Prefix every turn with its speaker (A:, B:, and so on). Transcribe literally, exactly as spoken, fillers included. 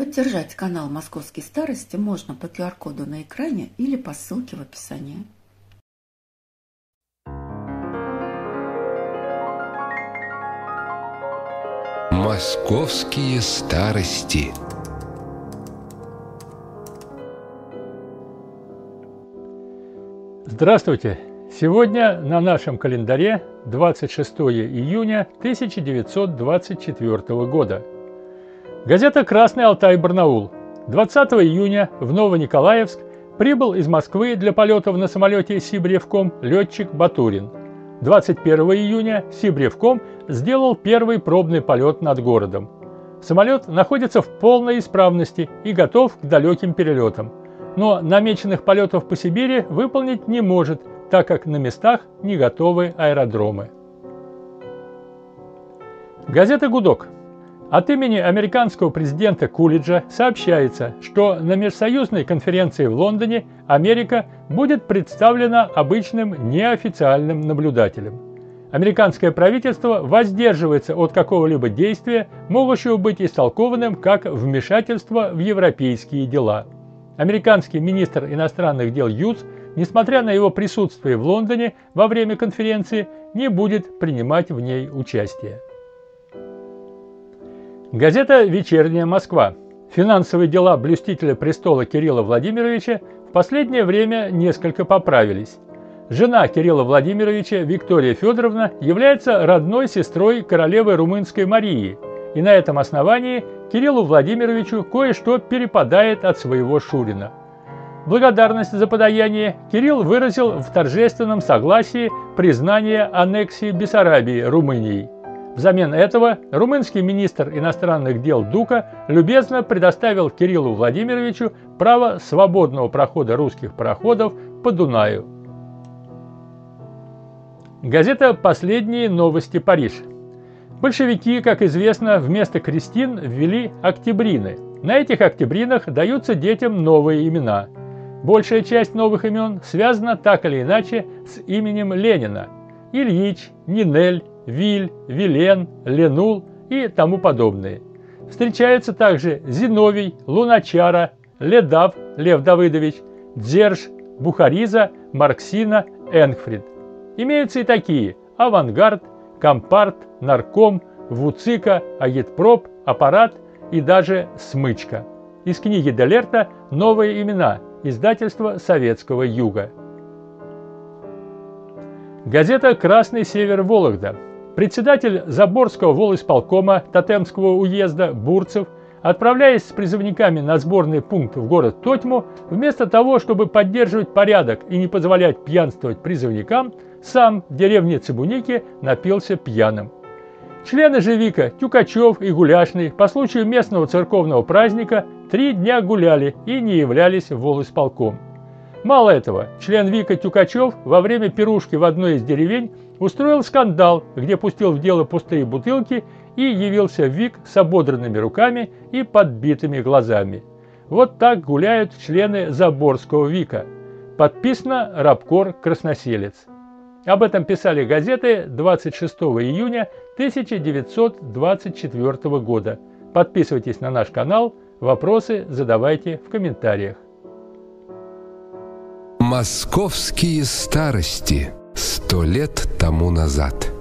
A: Поддержать канал «Московские старости» можно по ку ар коду на экране или по ссылке в описании.
B: «Московские старости».
C: Здравствуйте! Сегодня на нашем календаре двадцать шестое июня тысяча девятьсот двадцать четвёртого года. Газета «Красный Алтай-Барнаул». двадцатого июня в Новониколаевск прибыл из Москвы для полетов на самолете Сибревком летчик Батурин. двадцать первого июня Сибревком сделал первый пробный полет над городом. Самолет находится в полной исправности и готов к далеким перелетам, но намеченных полетов по Сибири выполнить не может, так как на местах не готовы аэродромы. Газета «Гудок». От имени американского президента Кулиджа сообщается, что на межсоюзной конференции в Лондоне Америка будет представлена обычным неофициальным наблюдателем. Американское правительство воздерживается от какого-либо действия, могущего быть истолкованным как вмешательство в европейские дела. Американский министр иностранных дел Юз, несмотря на его присутствие в Лондоне во время конференции, не будет принимать в ней участие. Газета «Вечерняя Москва». Финансовые дела блюстителя престола Кирилла Владимировича в последнее время несколько поправились. Жена Кирилла Владимировича, Виктория Федоровна, является родной сестрой королевы румынской Марии, и на этом основании Кириллу Владимировичу кое-что перепадает от своего шурина. Благодарность за подаяние Кирилл выразил в торжественном согласии признания аннексии Бессарабии Румынией. Взамен этого румынский министр иностранных дел Дука любезно предоставил Кириллу Владимировичу право свободного прохода русских пароходов по Дунаю. Газета «Последние новости. Париж». Большевики, как известно, вместо крестин ввели октябрины. На этих октябринах даются детям новые имена. Большая часть новых имен связана так или иначе с именем Ленина: Ильич, Нинель, Виль, Вилен, Ленул и тому подобные. Встречаются также Зиновий, Луначара, Ледав, Лев Давыдович, Дзерж, Бухариза, Марксина, Энгфрид. Имеются и такие: Авангард, Компарт, Нарком, Вуцика, Агитпроп, Аппарат и даже Смычка. Из книги Делерта «Новые имена», издательство Советского Юга. Газета «Красный север Вологда». Председатель Заборского волисполкома Тотемского уезда Бурцев, отправляясь с призывниками на сборный пункт в город Тотьму, вместо того, чтобы поддерживать порядок и не позволять пьянствовать призывникам, сам в деревне Цибуники напился пьяным. Члены же ВИКа Тюкачев и Гуляшный по случаю местного церковного праздника три дня гуляли и не являлись в волисполком. Мало этого, член ВИКа Тюкачев во время пирушки в одной из деревень устроил скандал, где пустил в дело пустые бутылки и явился в ВИК с ободранными руками и подбитыми глазами. Вот так гуляют члены Заборского ВИКа. Подписано Рабкор Красноселец. Об этом писали газеты двадцать шестого июня тысяча девятьсот двадцать четвёртого года. Подписывайтесь на наш канал, вопросы задавайте в комментариях.
B: «Московские старости» сто лет тому назад.